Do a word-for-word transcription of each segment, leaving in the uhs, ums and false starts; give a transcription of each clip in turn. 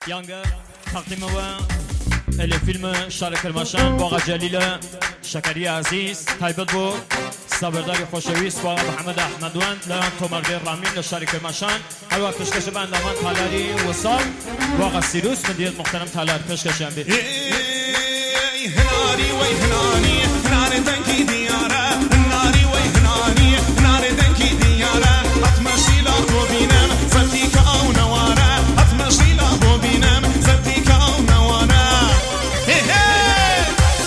يانجا تقديم الفيلم شارك المشان باغا جليل شكري عزيز تايبت بو صبرداری خوشویست باغا محمد احمدوان لان تومرگیر رامین لشارك المشان هوا پشکش بندامان تالاری وصال باغا سیروس مدیت محترم تالار پشکشن بید هناري وي هناني نار دنكي ديارة ناري وي هناني نار دنكي ديارة أتمشي له بينام زبتيك أو نوارة أتمشي له بينام زبتيك أو نوارة هي هي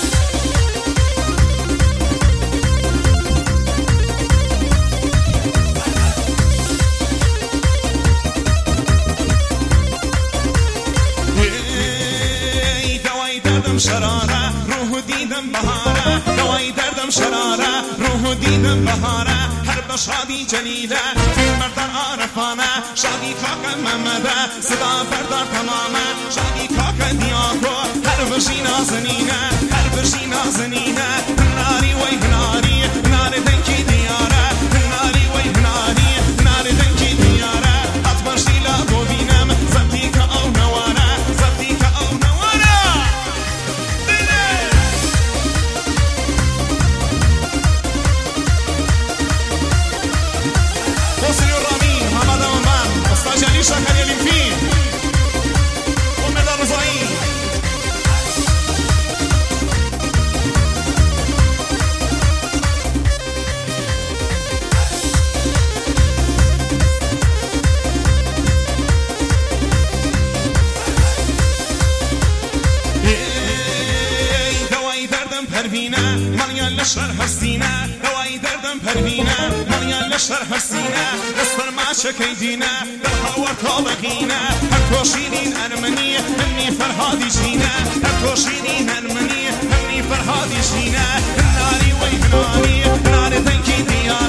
دواي دردم شرارة روح دیدم بهاره دوای دردم شراره روح دیدم بهاره هر بشادی جلیله فیلم بردار عارفانه شادی کاک محمده صدا بردار تمامه شادی کاک دیاکو هر بشی نازنینه هر بشی نازنینه ناری وی ناری نار دنکی دیاره ناری وی ناری نار دنکی دیاره اتمشی لابو بینم زبطی که او نواره زبطی که او نواره وصلوا الرامين محمد أمان استاجالي شكر يلي فيه ومدى رزاين دواي دردم پروینه مالیا لشر هستینه دواي دردم پروینه مالیا لشر هستینه دستر ما شکی دینه در هوا طالقینه هر توشیدین ارمنی همنی فرهادی شینه هر توشیدین ارمنی همنی فرهادی شینه ناری وی ناری نار دنکی دیار